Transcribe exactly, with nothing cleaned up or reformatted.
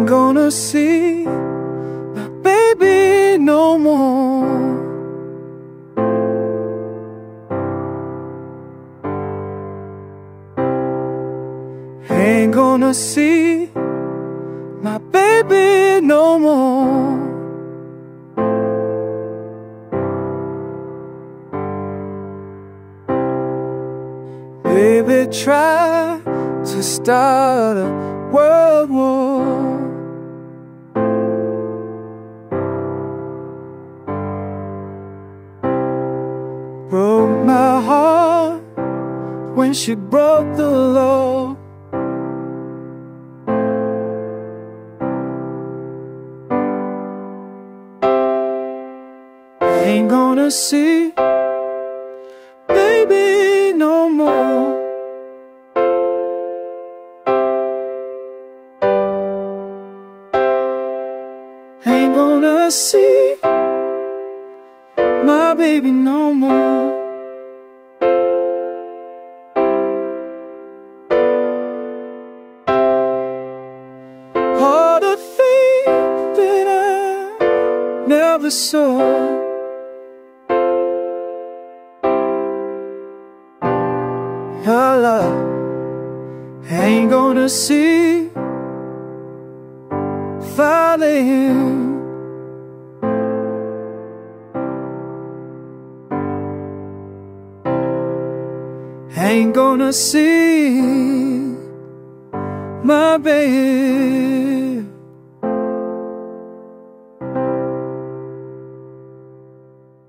Ain't gonna see my baby no more. Ain't gonna see my baby no more. Baby tried to start a world war. Broke my heart when she broke the law. Ain't gonna see baby no more. Ain't gonna see my baby no more. All the things that I never saw, your love ain't gonna see falling. Ain't gonna see my baby.